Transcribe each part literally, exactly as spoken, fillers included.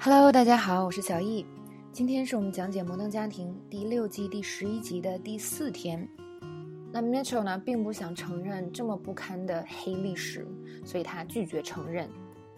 Hello， 大家好，我是小易。今天是我们讲解《摩登家庭》第六季第十一集的第四天。那 Mitchell 呢，并不想承认这么不堪的黑历史，所以他拒绝承认。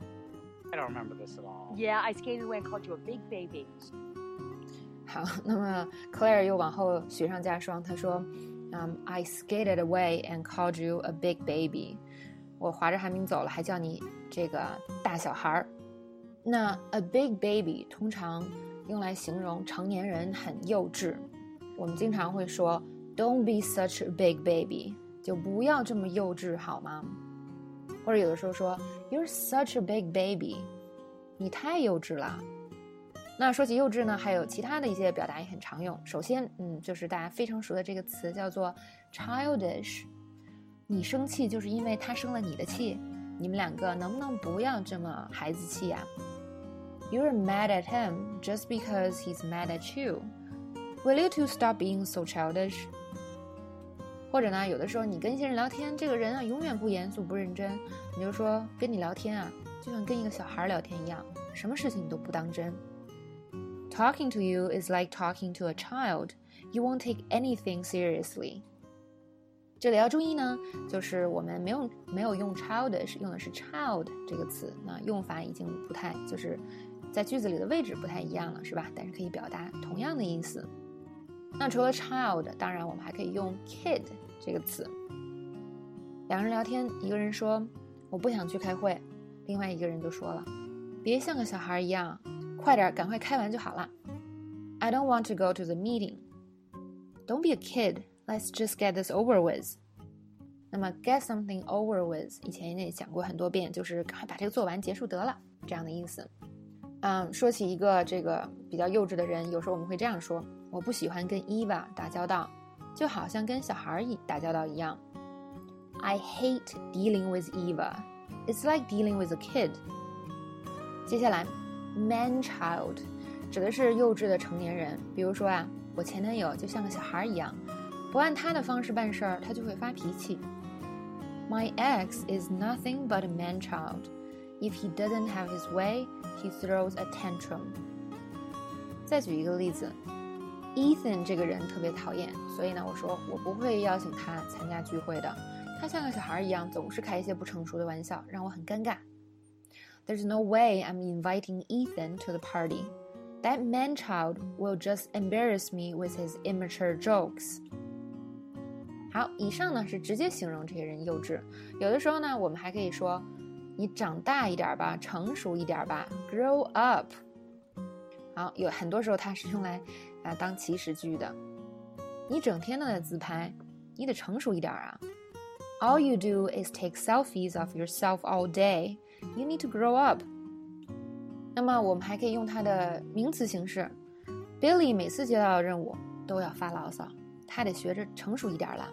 I don't remember this at all. Yeah, I skated away and called you a big baby. 好，那么 Claire 又往后雪上加霜，她说、um, I skated away and called you a big baby. 我划着寒冰走了，还叫你这个大小孩。那 a big baby 通常用来形容成年人很幼稚，我们经常会说 Don't be such a big baby， 就不要这么幼稚好吗？或者有的时候说 You're such a big baby， 你太幼稚了。那说起幼稚呢，还有其他的一些表达也很常用。首先，嗯，就是大家非常熟的这个词叫做 childish。你生气就是因为他生了你的气，你们两个能不能不要这么孩子气啊？ You're mad at him just because he's mad at you. Will you two stop being so childish? 或者呢，有的时候你跟一些人聊天，这个人啊永远不严肃不认真，你就说跟你聊天啊就像跟一个小孩聊天一样，什么事情你都不当真。Talking to you is like talking to a child. You won't take anything seriously. 这里要注意呢，就是我们没有没有用 childish， 用的是 child 这个词，那用法已经不太，就是在句子里的位置不太一样了，是吧？但是可以表达同样的意思。那除了 child， 当然我们还可以用 kid 这个词。两人聊天，一个人说我不想去开会，另外一个人就说了，别像个小孩一样，快点赶快开完就好了。 I don't want to go to the meeting. Don't be a kid, let's just get this over with. 那么 get something over with 以前也讲过很多遍，就是赶快把这个做完结束得了，这样的意思。嗯，说起一个这个比较幼稚的人，有时候我们会这样说，我不喜欢跟 Eva 打交道，就好像跟小孩打交道一样。 I hate dealing with Eva. It's like dealing with a kid. 接下来 man-child 指的是幼稚的成年人，比如说啊，我前男友就像个小孩一样，不按他的方式办事儿，他就会发脾气。 My ex is nothing but a man-child. If he doesn't have his way, he throws a tantrum. 再举一个例子， Ethan 这个人特别讨厌，所以呢，我说我不会邀请他参加聚会的，他像个小孩一样，总是开一些不成熟的玩笑，让我很尴尬。There's no way I'm inviting Ethan to the party. That man-child will just embarrass me with his immature jokes. 好，以上呢是直接形容这些人幼稚。有的时候呢，我们还可以说你长大一点吧，成熟一点吧 grow up。 好，有很多时候它是用来啊当祈使句的。你整天都在自拍，你得成熟一点啊。 All you do is take selfies of yourself all day. You need to grow up. 那么我们还可以用它的名词形式。 Billy 每次接到任务都要发牢骚，他得学着成熟一点了。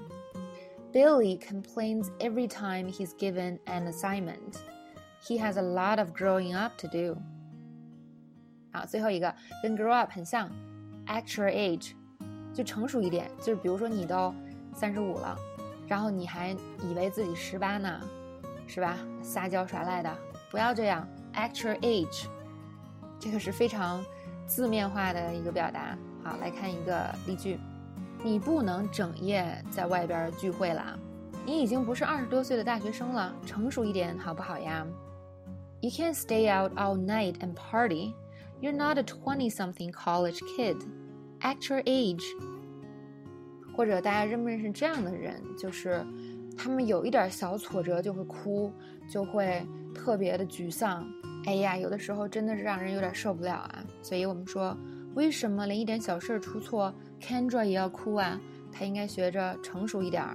Billy complains every time he's given an assignment. He has a lot of growing up to do. 好，最后一个跟 grow up 很像， actual age 就成熟一点，就是比如说你都三十五了，然后你还以为自己十八呢，是吧？撒娇耍赖的，不要这样。 actual age 这个是非常字面化的一个表达。好，来看一个例句，你不能整夜在外边聚会了，你已经不是二十多岁的大学生了，成熟一点好不好呀？ You can't stay out all night and party. You're not a twenty-something college kid. Actual age. 或者大家认不认识这样的人，就是他们有一点小挫折就会哭，就会特别的沮丧。哎呀，有的时候真的是让人有点受不了啊。所以我们说，为什么连一点小事出错 Kendra 也要哭啊？他应该学着成熟一点。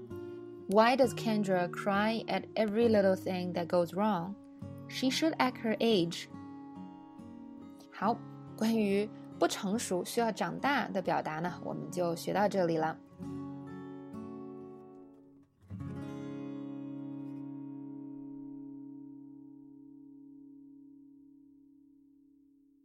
Why does Kendra cry at every little thing that goes wrong? She should act her age. 好，关于不成熟需要长大的表达呢，我们就学到这里了。